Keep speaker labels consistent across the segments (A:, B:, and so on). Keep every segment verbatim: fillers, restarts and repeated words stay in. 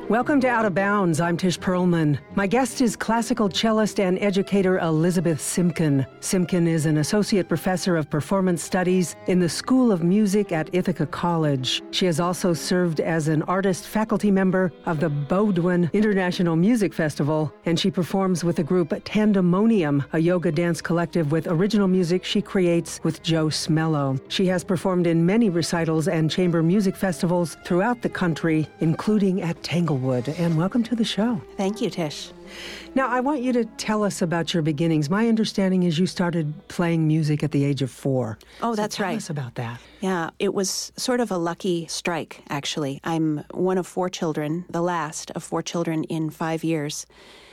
A: Welcome to Out of Bounds. I'm Tish Perlman. My guest is classical cellist and educator Elizabeth Simkin. Simkin is an associate professor of performance studies in the School of Music at Ithaca College. She has also served as an artist faculty member of the Bowdoin International Music Festival, and she performs with the group Tandemonium, a yoga dance collective with original music she creates with Joe Smello. She has performed in many recitals and chamber music festivals throughout the country, including at Tanglewood. And welcome to the show.
B: Thank you, Tish.
A: Now, I want you to tell us about your beginnings. My understanding is you started playing music at the age of four.
B: Oh,
A: so
B: that's
A: tell
B: right.
A: Tell us about that.
B: Yeah, it was sort of a lucky strike, actually. I'm one of four children, the last of four children in five years.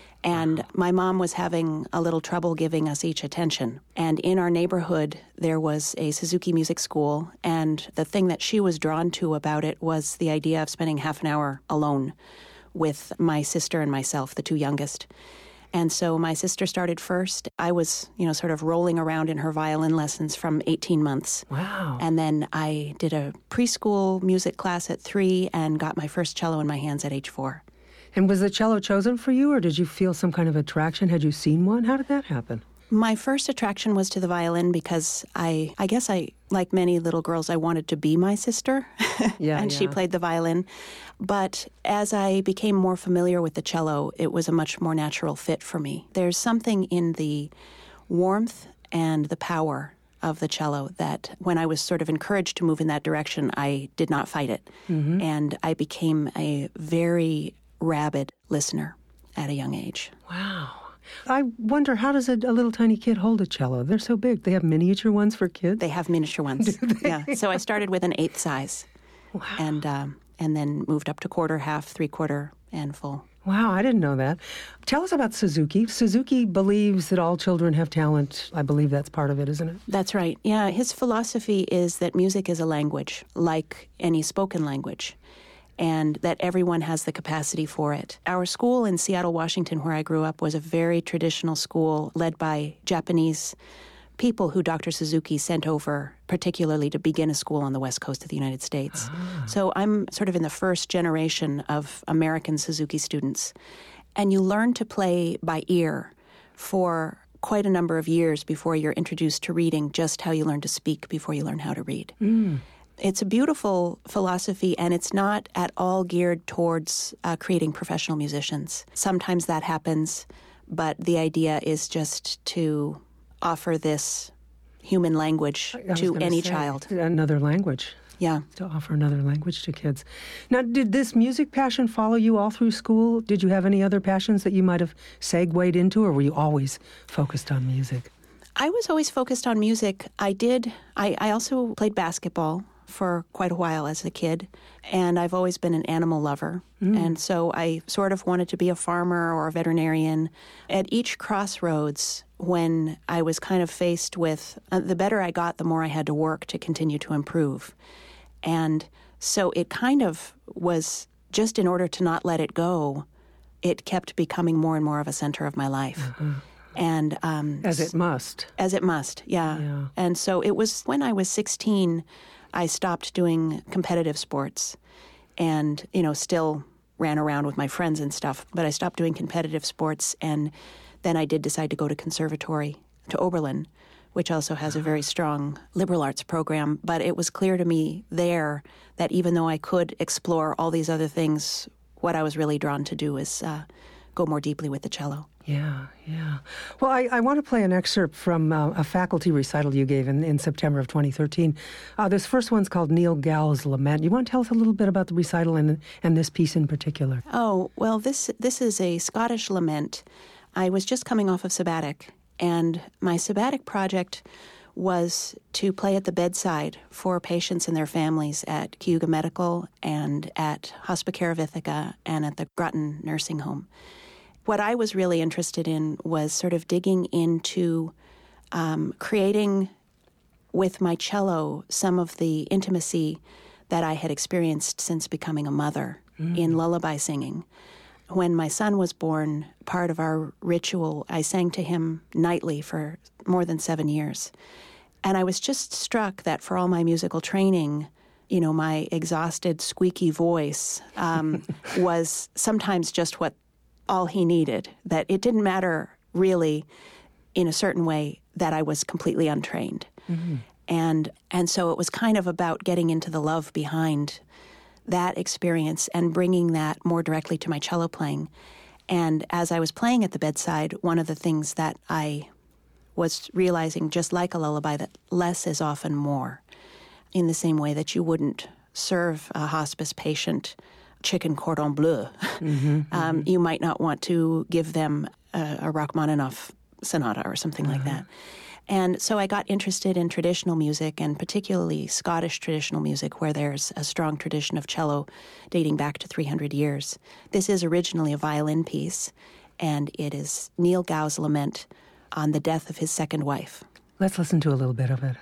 B: And my mom was having a little trouble giving us each attention. And in our neighborhood, there was a Suzuki Music School, and the thing that she was drawn to about it was the idea of spending half an hour alone with my sister and myself, the two youngest. And so my sister started first. I was, you know, sort of rolling around in her violin lessons from eighteen months.
A: Wow.
B: And then I did a preschool music class at three and got my first cello in my hands at age four.
A: And was the cello chosen for you, or did you feel some kind of attraction? Had you seen one? How did that happen?
B: My first attraction was to the violin because I, I guess I, like many little girls, I wanted to be my sister.
A: Yeah,
B: and
A: yeah.
B: she played the violin. But as I became more familiar with the cello, it was a much more natural fit for me. There's something in the warmth and the power of the cello that when I was sort of encouraged to move in that direction, I did not fight it. Mm-hmm. And I became a very rabid listener at a young age.
A: Wow. I wonder, how does a, a little tiny kid hold a cello? They're so big. They have miniature ones for kids?
B: They have miniature ones. Yeah. So I started with an eighth size.
A: Wow.
B: And, um, and then moved up to quarter, half, three-quarter, and full.
A: Wow, I didn't know that. Tell us about Suzuki. Suzuki believes that all children have talent. I believe that's part of it, isn't it?
B: That's right. Yeah, his philosophy is that music is a language, like any spoken language, and that everyone has the capacity for it. Our school in Seattle, Washington, where I grew up, was a very traditional school led by Japanese people who Doctor Suzuki sent over, particularly to begin a school on the west coast of the United States. Ah. So I'm sort of in the first generation of American Suzuki students. And you learn to play by ear for quite a number of years before you're introduced to reading, just how you learn to speak before you learn how to read. Mm. It's a beautiful philosophy, and it's not at all geared towards uh, creating professional musicians. Sometimes that happens, but the idea is just to offer this human language to any
A: say,
B: child.
A: Another language.
B: Yeah.
A: To offer another language to kids. Now, did this music passion follow you all through school? Did you have any other passions that you might have segued into, or were you always focused on music?
B: I was always focused on music. I did. I, I also played basketball for quite a while as a kid, and I've always been an animal lover. Mm. And so I sort of wanted to be a farmer or a veterinarian. At each crossroads, when I was kind of faced with, uh, the better I got, the more I had to work to continue to improve. And so it kind of was just in order to not let it go, it kept becoming more and more of a center of my life. Uh-huh. And um,
A: As it must.
B: As it must, yeah. yeah. And so it was when I was sixteen, I stopped doing competitive sports and, you know, still ran around with my friends and stuff, but I stopped doing competitive sports, and then I did decide to go to conservatory, to Oberlin, which also has a very strong liberal arts program. But it was clear to me there that even though I could explore all these other things, what I was really drawn to do is uh, go more deeply with the cello.
A: Yeah, yeah. Well, I, I want to play an excerpt from uh, a faculty recital you gave in, in September of twenty thirteen. Uh, this first one's called Neil Gall's Lament. You want to tell us a little bit about the recital and, and this piece in particular?
B: Oh, well, this this is a Scottish lament. I was just coming off of sabbatic, and my sabbatic project was to play at the bedside for patients and their families at Cayuga Medical and at Hospicare of Ithaca and at the Groton Nursing Home. What I was really interested in was sort of digging into um, creating with my cello some of the intimacy that I had experienced since becoming a mother mm. in lullaby singing. When my son was born, part of our ritual, I sang to him nightly for more than seven years. And I was just struck that for all my musical training, you know, my exhausted, squeaky voice um, was sometimes just what all he needed, that it didn't matter really in a certain way that I was completely untrained. Mm-hmm. And and so it was kind of about getting into the love behind that experience and bringing that more directly to my cello playing. And as I was playing at the bedside, one of the things that I was realizing, just like a lullaby, that less is often more, in the same way that you wouldn't serve a hospice patient chicken cordon bleu. Mm-hmm, um, mm-hmm. You might not want to give them a, a Rachmaninoff sonata or something uh-huh. like that. And so I got interested in traditional music, and particularly Scottish traditional music, where there's a strong tradition of cello dating back to three hundred years. This is originally a violin piece, and it is Neil Gow's lament on the death of his second wife.
A: Let's listen to a little bit of it.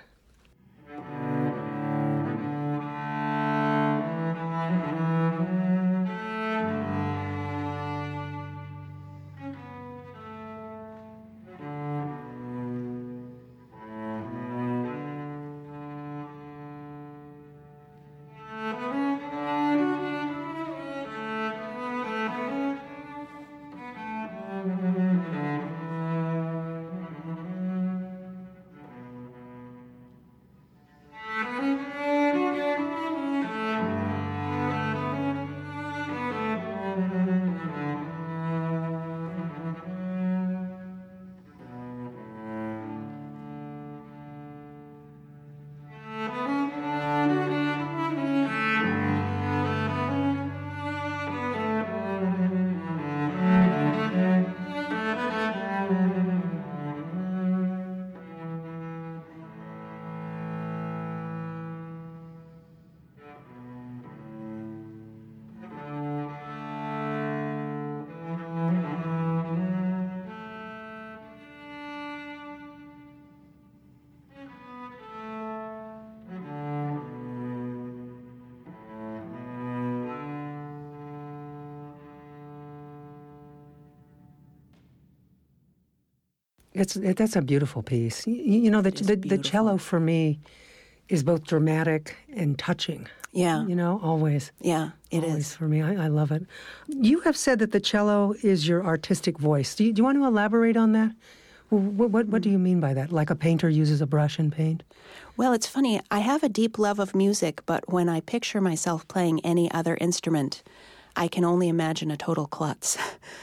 A: It's it, that's a beautiful piece. You, you know, the, the the cello for me is both dramatic and touching.
B: Yeah.
A: You know, always.
B: Yeah, it
A: always
B: is.
A: For me. I, I love it. You have said that the cello is your artistic voice. Do you, do you want to elaborate on that? What, what, what do you mean by that? Like a painter uses a brush and paint?
B: Well, it's funny. I have a deep love of music, but when I picture myself playing any other instrument, I can only imagine a total klutz.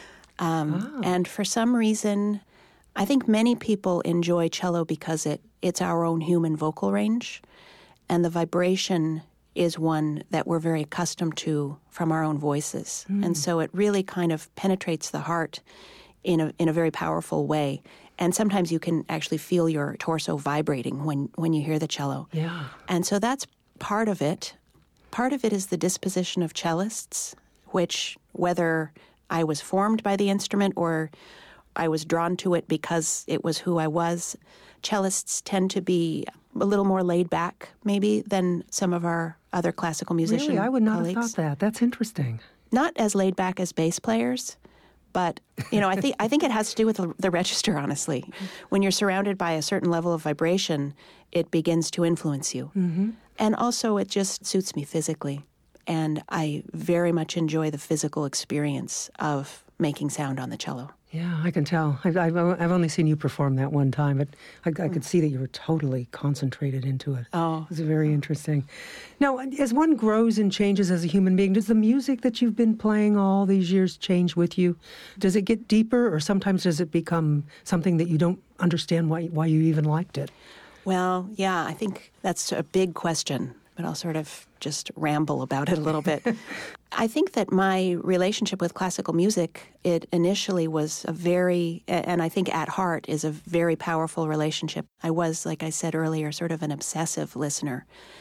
B: um, oh. And for some reason, I think many people enjoy cello because it, it's our own human vocal range, and the vibration is one that we're very accustomed to from our own voices. Mm. And so it really kind of penetrates the heart in a in a very powerful way. And sometimes you can actually feel your torso vibrating when, when you hear the cello.
A: Yeah.
B: And so that's part of it. Part of it is the disposition of cellists, which, whether I was formed by the instrument or I was drawn to it because it was who I was, cellists tend to be a little more laid back, maybe, than some of our other classical musicians.
A: Really? I would not
B: colleagues.
A: have thought that. That's interesting.
B: Not as laid back as bass players, but, you know, I think I think it has to do with the, the register, honestly. When you're surrounded by a certain level of vibration, it begins to influence you. Mm-hmm. And also, it just suits me physically. And I very much enjoy the physical experience of making sound on the cello.
A: Yeah, I can tell. I've, I've, I've only seen you perform that one time, but I, I could see that you were totally concentrated into it.
B: Oh.
A: It was very interesting. Now, as one grows and changes as a human being, does the music that you've been playing all these years change with you? Does it get deeper, or sometimes does it become something that you don't understand why, why you even liked it?
B: Well, yeah, I think that's a big question, but I'll sort of just ramble about it a little bit. I think that my relationship with classical music, it initially was a very, and I think at heart is a very powerful relationship. I was, like I said earlier, sort of an obsessive listener.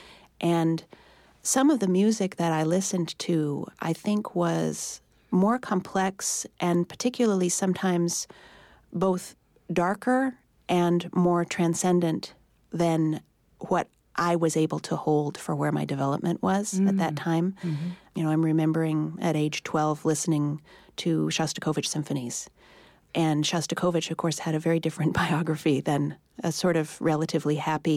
B: And some of the music that I listened to, I think, was more complex and particularly sometimes both darker and more transcendent than what I was able to hold for where my development was mm. at that time. Mm-hmm. You know, I'm remembering at age twelve listening to Shostakovich symphonies. And Shostakovich, of course, had a very different biography than a sort of relatively happy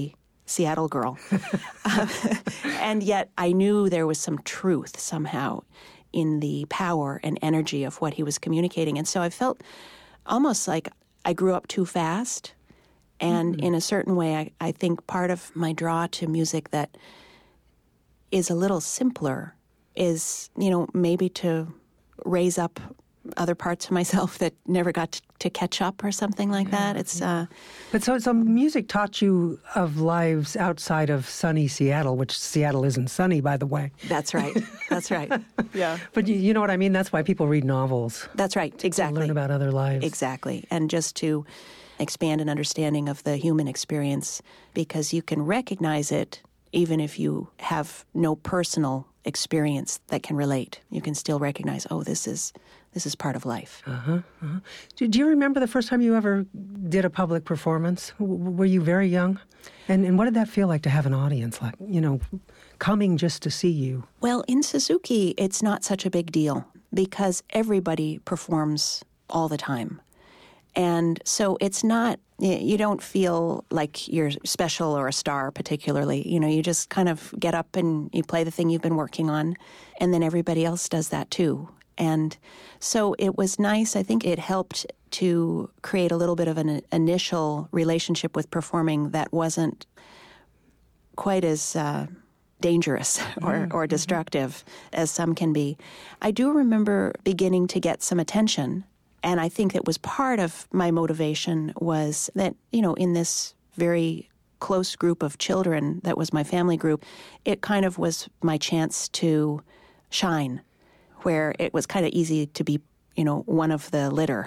B: Seattle girl. uh, and yet I knew there was some truth somehow in the power and energy of what he was communicating. And so I felt almost like I grew up too fast. And mm-hmm. in a certain way, I, I think part of my draw to music that is a little simpler is, you know, maybe to raise up other parts of myself that never got to, to catch up or something like
A: yeah,
B: that. It's
A: yeah.
B: uh,
A: But so, so music taught you of lives outside of sunny Seattle, which Seattle isn't sunny, by the way.
B: That's right. That's right. Yeah.
A: But you, you know what I mean? That's why people read novels.
B: That's right.
A: To,
B: exactly.
A: To learn about other lives.
B: Exactly. And just to expand an understanding of the human experience, because you can recognize it even if you have no personal experience that can relate. You can still recognize, oh, this is this is part of life.
A: Uh-huh, uh-huh. Do, do you remember the first time you ever did a public performance? W- were you very young? And and what did that feel like to have an audience, like, you know, coming just to see you?
B: Well, in Suzuki, it's not such a big deal because everybody performs all the time. And so it's not, you don't feel like you're special or a star particularly. You know, you just kind of get up and you play the thing you've been working on, and then everybody else does that too. And so it was nice. I think it helped to create a little bit of an initial relationship with performing that wasn't quite as uh, dangerous or, or destructive as some can be. I do remember beginning to get some attention. And I think that was part of my motivation was that, you know, in this very close group of children that was my family group, it kind of was my chance to shine, where it was kind of easy to be, you know, one of the litter.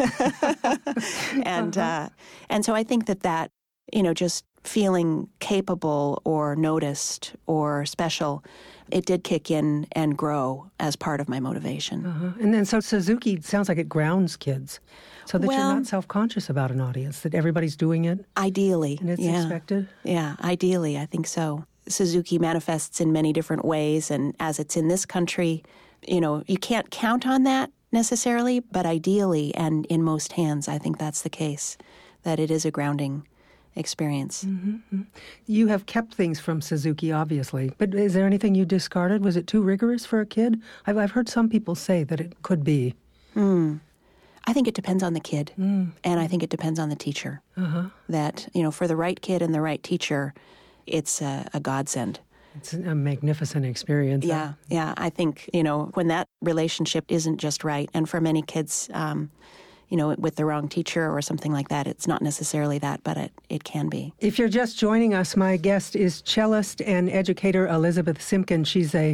B: and uh, and so I think that that, you know, just feeling capable or noticed or special, it did kick in and grow as part of my motivation.
A: Uh-huh. And then so Suzuki sounds like it grounds kids so that
B: well,
A: you're not self-conscious about an audience, that everybody's doing it.
B: Ideally.
A: And it's
B: yeah.
A: expected.
B: Yeah, ideally, I think so. Suzuki manifests in many different ways, and as it's in this country, you know, you can't count on that necessarily, but ideally, and in most hands, I think that's the case, that it is a grounding experience.
A: Mm-hmm. You have kept things from Suzuki, obviously, but is there anything you discarded? Was it too rigorous for a kid? I've, I've heard some people say that it could be.
B: Mm. I think it depends on the kid,
A: mm.
B: and I think it depends on the teacher.
A: Uh-huh.
B: That, you know, for the right kid and the right teacher, it's a, a godsend.
A: It's a magnificent experience.
B: Yeah, yeah. I think, you know, when that relationship isn't just right, and for many kids, um, you know, with the wrong teacher or something like that, it's not necessarily that, but it, it can be.
A: If you're just joining us, my guest is cellist and educator Elizabeth Simkin. She's a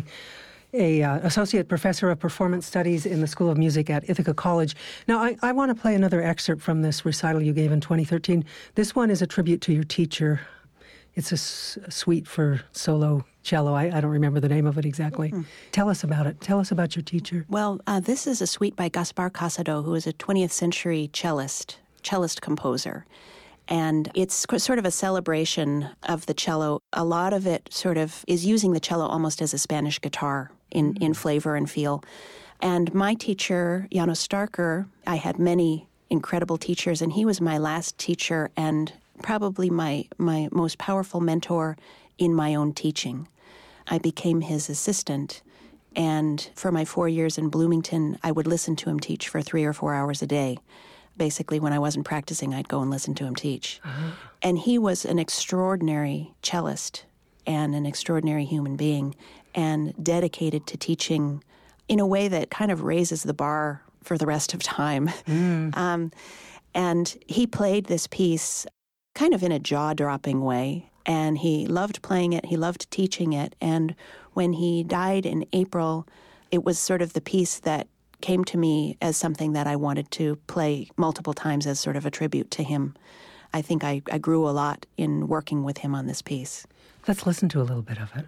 A: a uh, associate professor of performance studies in the School of Music at Ithaca College. Now, I, I want to play another excerpt from this recital you gave in twenty thirteen. This one is a tribute to your teacher. It's a, s- a suite for solo cello. I, I don't remember the name of it exactly. Mm-hmm. Tell us about it. Tell us about your teacher.
B: Well, uh, this is a suite by Gaspar Casado, who is a twentieth century cellist, cellist composer. And it's sort of a celebration of the cello. A lot of it sort of is using the cello almost as a Spanish guitar in, mm-hmm. in flavor and feel. And my teacher, Janos Starker, I had many incredible teachers, and he was my last teacher and probably my, my most powerful mentor in my own teaching. I became his assistant, and for my four years in Bloomington, I would listen to him teach for three or four hours a day. Basically, when I wasn't practicing, I'd go and listen to him teach. Uh-huh. And he was an extraordinary cellist and an extraordinary human being, and dedicated to teaching in a way that kind of raises the bar for the rest of time. Mm. um, and he played this piece kind of in a jaw-dropping way, and he loved playing it, he loved teaching it, and when he died in April, it was sort of the piece that came to me as something that I wanted to play multiple times as sort of a tribute to him. I think I, I grew a lot in working with him on this piece.
A: Let's listen to a little bit of it.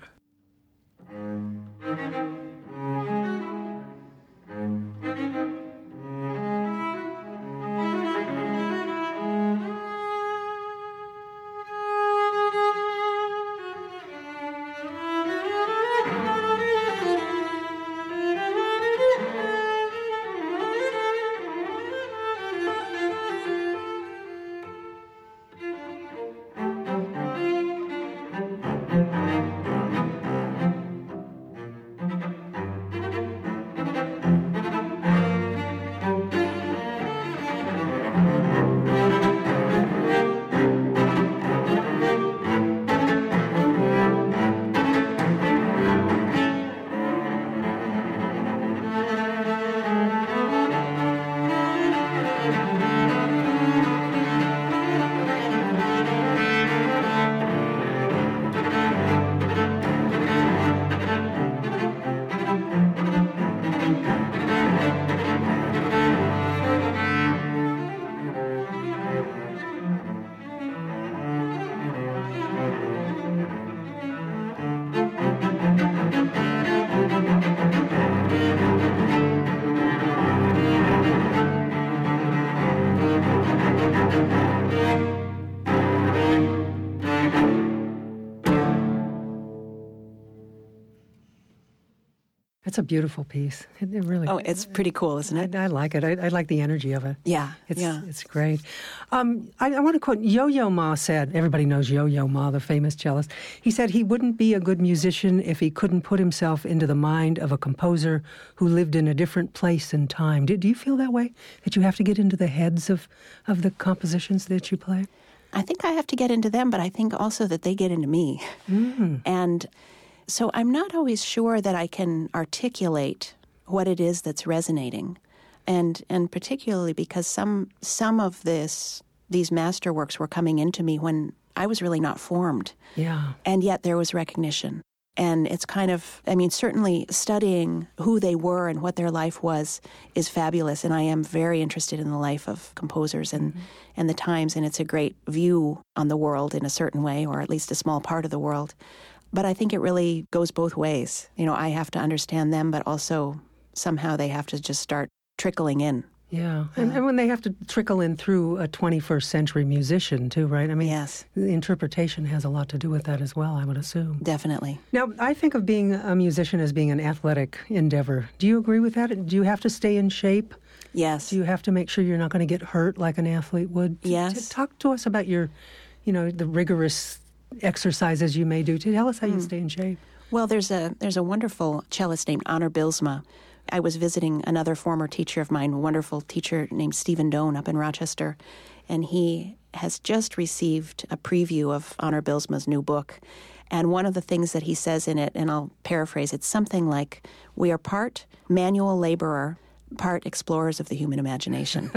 A: That's a beautiful piece. It, it really.
B: Oh, it's pretty cool, isn't it?
A: I, I like it. I, I like the energy of it.
B: Yeah,
A: it's
B: yeah.
A: it's great. Um, I, I want to quote Yo-Yo Ma said. Everybody knows Yo-Yo Ma, the famous cellist. He said he wouldn't be a good musician if he couldn't put himself into the mind of a composer who lived in a different place and time. Do, do you feel that way? That you have to get into the heads of of the compositions that you play?
B: I think I have to get into them, but I think also that they get into me.
A: Mm.
B: And so I'm not always sure that I can articulate what it is that's resonating. And and particularly because some some of this these masterworks were coming into me when I was really not formed.
A: Yeah.
B: And yet there was recognition. And it's kind of, I mean, certainly studying who they were and what their life was is fabulous. And I am very interested in the life of composers and, mm-hmm. and the times. And it's a great view on the world in a certain way, or at least a small part of the world. But I think it really goes both ways. You know, I have to understand them, but also somehow they have to just start trickling in.
A: Yeah, and, and when they have to trickle in through a twenty-first century musician, too, right? I mean,
B: yes.
A: The interpretation has a lot to do with that as well, I would assume.
B: Definitely.
A: Now, I think of being a musician as being an athletic endeavor. Do you agree with that? Do you have to stay in shape?
B: Yes.
A: Do you have to make sure you're not going to get hurt like an athlete would?
B: Yes.
A: T- talk to us about your, you know, the rigorous exercises you may do. Tell us how mm. you stay in shape.
B: Well, there's a there's a wonderful cellist named Honor Bilsma. I was visiting another former teacher of mine, a wonderful teacher named Stephen Doan up in Rochester, and he has just received a preview of Honor Bilsma's new book. And one of the things that he says in it, and I'll paraphrase, it's something like, we are part manual laborer, part explorers of the human imagination.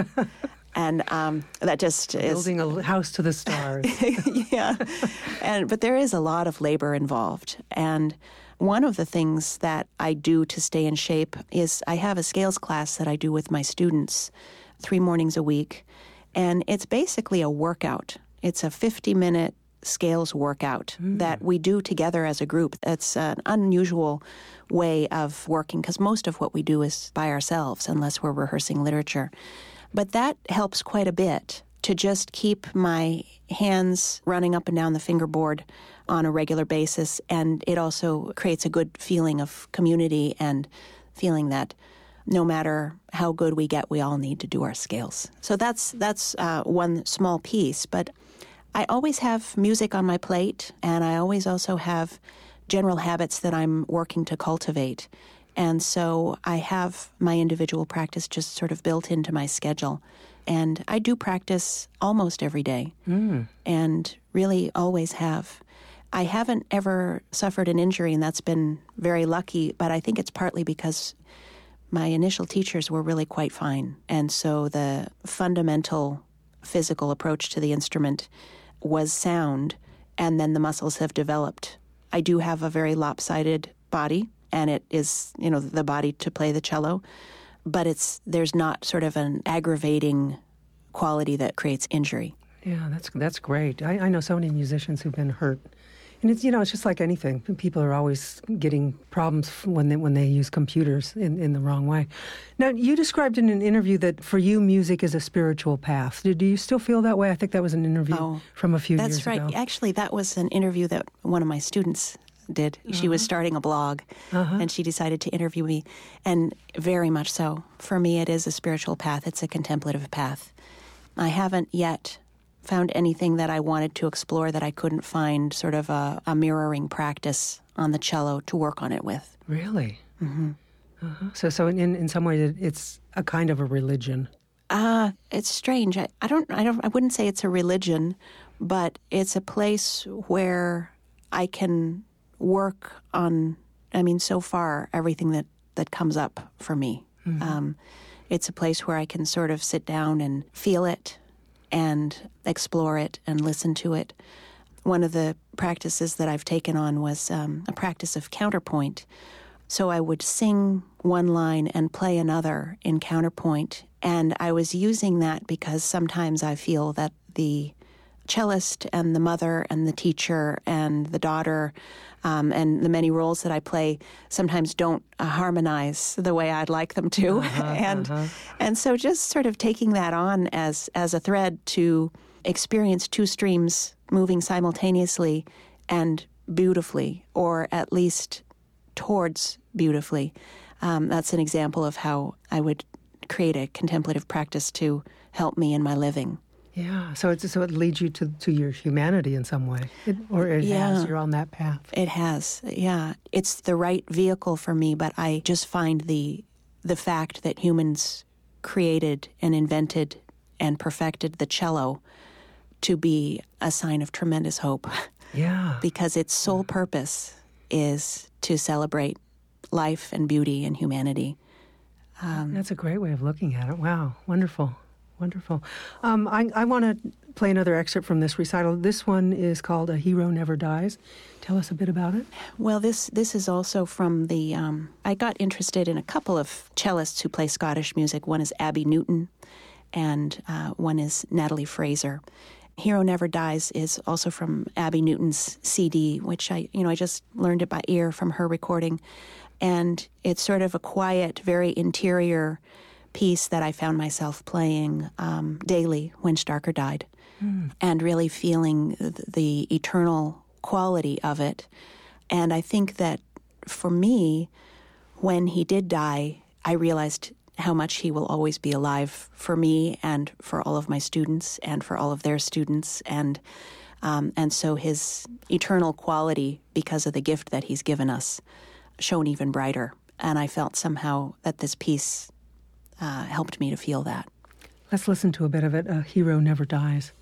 B: And um, that just
A: Building
B: is...
A: Building a house to the stars.
B: Yeah. and But there is a lot of labor involved. And one of the things that I do to stay in shape is I have a scales class that I do with my students three mornings a week. And it's basically a workout. It's a fifty-minute scales workout mm. that we do together as a group. It's an unusual way of working because most of what we do is by ourselves unless we're rehearsing literature. But that helps quite a bit to just keep my hands running up and down the fingerboard on a regular basis. And it also creates a good feeling of community and feeling that no matter how good we get, we all need to do our scales. So that's that's uh, one small piece. But I always have music on my plate, and I always also have general habits that I'm working to cultivate. And so I have my individual practice just sort of built into my schedule. And I do practice almost every day mm. and really always have. I haven't ever suffered an injury, and that's been very lucky, but I think it's partly because my initial teachers were really quite fine. And so the fundamental physical approach to the instrument was sound, and then the muscles have developed. I do have a very lopsided body, and it is, you know, the body to play the cello, but it's there's not sort of an aggravating quality that creates injury.
A: Yeah, that's that's great. I, I know so many musicians who've been hurt. And it's, you know, it's just like anything. People are always getting problems when they when they use computers in, in the wrong way. Now, you described in an interview that for you, music is a spiritual path. Do, do you still feel that way? I think that was an interview oh, from a few years
B: ago. That's right. Actually, that was an interview that one of my students did. Uh-huh. She was starting a blog, uh-huh. and she decided to interview me. And very much so. For me, it is a spiritual path. It's a contemplative path. I haven't yet found anything that I wanted to explore that I couldn't find sort of a, a mirroring practice on the cello to work on it with.
A: Really?
B: Mm-hmm.
A: Uh-huh. So so in, in some way it's a kind of a religion.
B: Uh, it's strange. I, I don't I don't I wouldn't say it's a religion, but it's a place where I can work on, I mean, so far everything that, that comes up for me. Mm-hmm. Um, it's a place where I can sort of sit down and feel it and explore it and listen to it. One of the practices that I've taken on was um, a practice of counterpoint. So I would sing one line and play another in counterpoint. And I was using that because sometimes I feel that the cellist and the mother and the teacher and the daughter um, and the many roles that I play sometimes don't uh, harmonize the way I'd like them to.
A: Uh-huh,
B: and
A: uh-huh.
B: and so just sort of taking that on as, as a thread to experience two streams moving simultaneously and beautifully, or at least towards beautifully. um, that's an example of how I would create a contemplative practice to help me in my living.
A: Yeah, so it's so it leads you to, to your humanity in some way, it, or it
B: yeah,
A: has. You're on that path.
B: It has, yeah. It's the right vehicle for me, but I just find the the fact that humans created and invented and perfected the cello to be a sign of tremendous hope.
A: Yeah,
B: because its sole purpose is to celebrate life and beauty and humanity.
A: Um, That's a great way of looking at it. Wow, wonderful. Wonderful. Um, I, I want to play another excerpt from this recital. This one is called A Hero Never Dies. Tell us a bit about it.
B: Well, this this is also from the... Um, I got interested in a couple of cellists who play Scottish music. One is Abby Newton, and uh, one is Natalie Fraser. Hero Never Dies is also from Abby Newton's C D, which I, you know, I just learned it by ear from her recording. And it's sort of a quiet, very interior piece that I found myself playing um, daily when Starker died, mm. and really feeling the, the eternal quality of it. And I think that for me, when he did die, I realized how much he will always be alive for me and for all of my students and for all of their students. And um, and so his eternal quality, because of the gift that he's given us, shone even brighter. And I felt somehow that this piece uh, helped me to feel that.
A: Let's listen to a bit of it. A Hero Never Dies.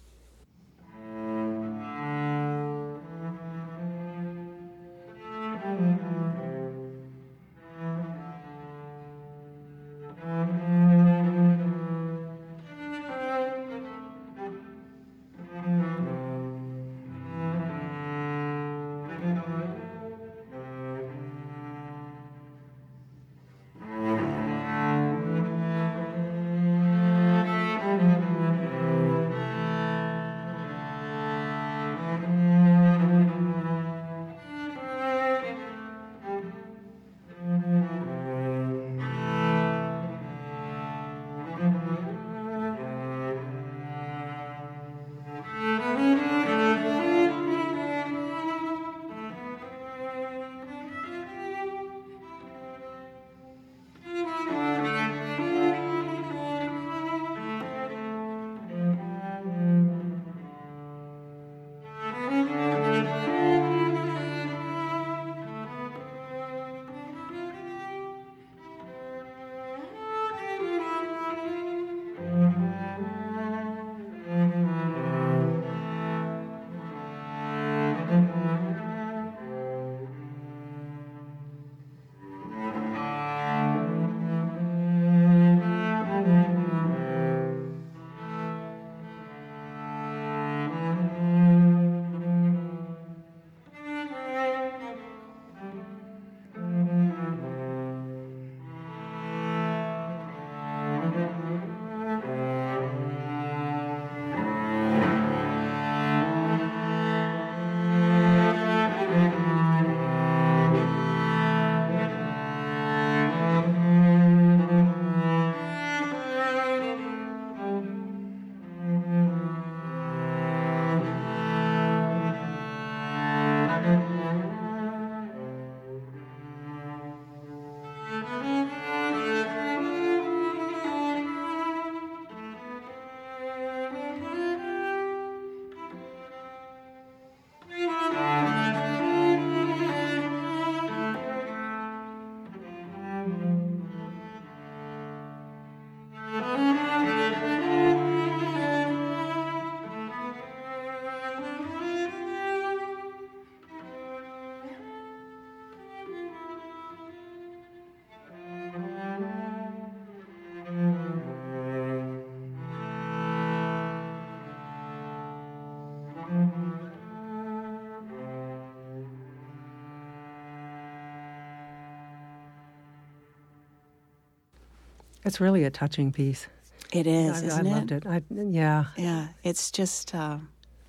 A: It's really a touching piece.
B: It is,
A: I,
B: isn't
A: I
B: it?
A: loved it. I, yeah.
B: Yeah, it's just uh,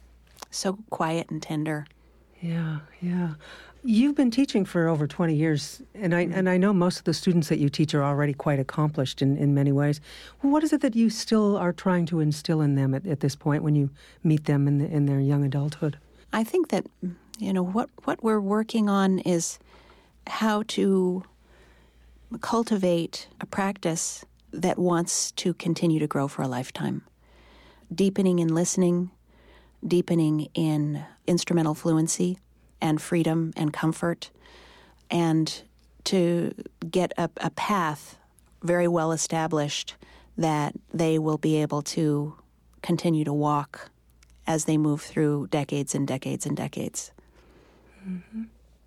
B: so quiet and tender.
A: Yeah, yeah. You've been teaching for over twenty years, and I and I know most of the students that you teach are already quite accomplished in, in many ways. Well, what is it that you still are trying to instill in them at, at this point when you meet them in, the, in their young adulthood?
B: I think that, you know, what, what we're working on is how to cultivate a practice that wants to continue to grow for a lifetime. Deepening in listening, deepening in instrumental fluency and freedom and comfort, and to get a, a path very well established that they will be able to continue to walk as they move through decades and decades and decades.
A: Mm-hmm.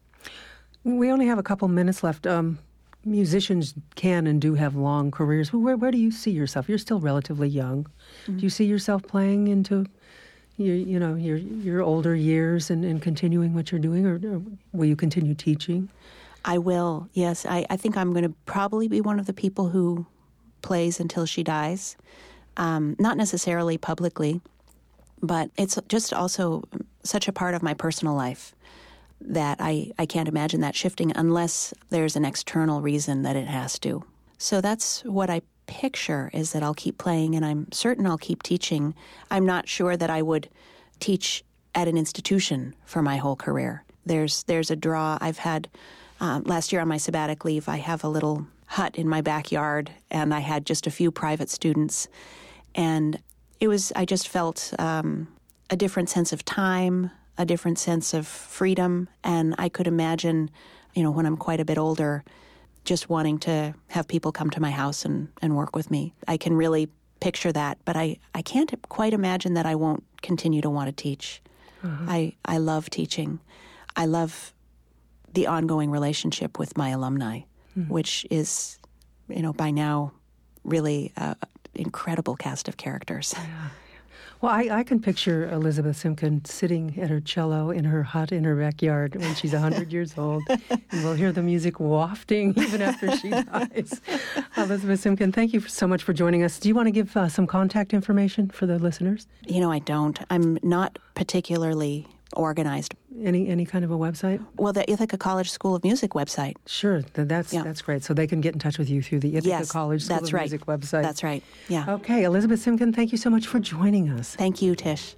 A: We only have a couple minutes left. Um, musicians can and do have long careers. Where, where do you see yourself? You're still relatively young. Mm-hmm. Do you see yourself playing into your, you know, your your older years and, and continuing what you're doing, or, or will you continue teaching?
B: I will, yes. I, I think I'm going to probably be one of the people who plays until she dies. Um, not necessarily publicly, but it's just also such a part of my personal life that I, I can't imagine that shifting unless there's an external reason that it has to. So that's what I picture, is that I'll keep playing, and I'm certain I'll keep teaching. I'm not sure that I would teach at an institution for my whole career. There's there's a draw. I've had, um, last year on my sabbatic leave, I have a little hut in my backyard, and I had just a few private students. And it was, I just felt um, a different sense of time, a different sense of freedom. And I could imagine, you know, when I'm quite a bit older, just wanting to have people come to my house and, and work with me. I can really picture that, but I, I can't quite imagine that I won't continue to want to teach. Uh-huh. I, I love teaching. I love the ongoing relationship with my alumni, mm-hmm. which is, you know, by now really an incredible cast of characters.
A: Yeah. Well, I, I can picture Elizabeth Simkin sitting at her cello in her hut in her backyard when she's one hundred years old, and we'll hear the music wafting even after she dies. Elizabeth Simkin, thank you so much for joining us. Do you want to give uh, some contact information for the listeners?
B: You know, I don't. I'm not particularly organized.
A: Any any kind of a website?
B: Well, the Ithaca College School of Music website.
A: Sure, that's yeah. that's great. So they can get in touch with you through the Ithaca
B: yes,
A: College School
B: that's
A: of
B: right.
A: Music website.
B: That's right, yeah.
A: Okay, Elizabeth Simkin, thank you so much for joining us.
B: Thank you, Tish.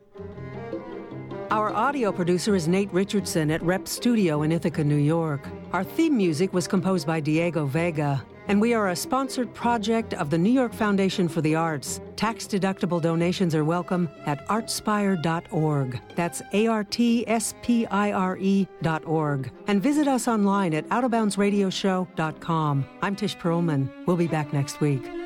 A: Our audio producer is Nate Richardson at Rep Studio in Ithaca, New York. Our theme music was composed by Diego Vega, and we are a sponsored project of the New York Foundation for the Arts. Tax-deductible donations are welcome at artspire dot org. That's A R T S P I R E dot org. And visit us online at out of bounds radio show dot com. I'm Tish Perlman. We'll be back next week.